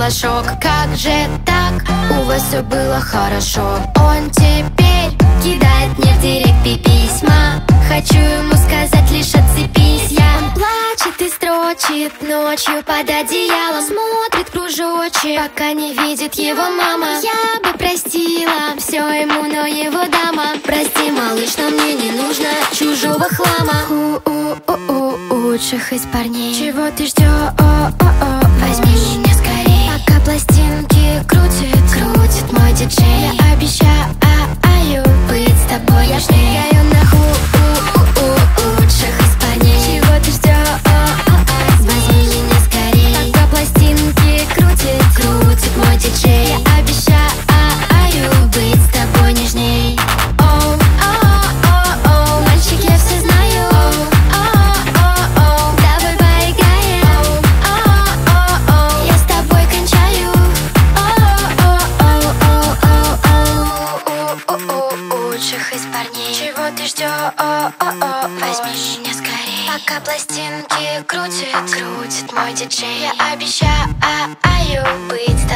флажок. Как же так? У вас все было хорошо. Он теперь кидает мне в директ письма. Хочу ему сказать лишь отцепись. Он плачет и строчит ночью под одеялом. Смотрит кружочек, пока не видит его мама. Я бы простила все ему, но его дама. Прости, малыш, но мне не нужно чужого хлама. Лучших из парней. Чего ты ждешь? Возьми меня скорей. Пока пластинки крутит мой диджей. Я обещаю быть с тобой нежней. Я лучших из парней. Чего ты ждешь? Возьми меня скорей. Пока пластинки крутит мой диджей. Я обещаю быть с тобой нежней. Мальчик, я все знаю. Давай поиграем. Я с тобой кончаю. Лучших из парней. Чего ты ждешь? Возьми меня скорей. Пока пластинки крутит мой диджей. Я обещаю быть с тобой.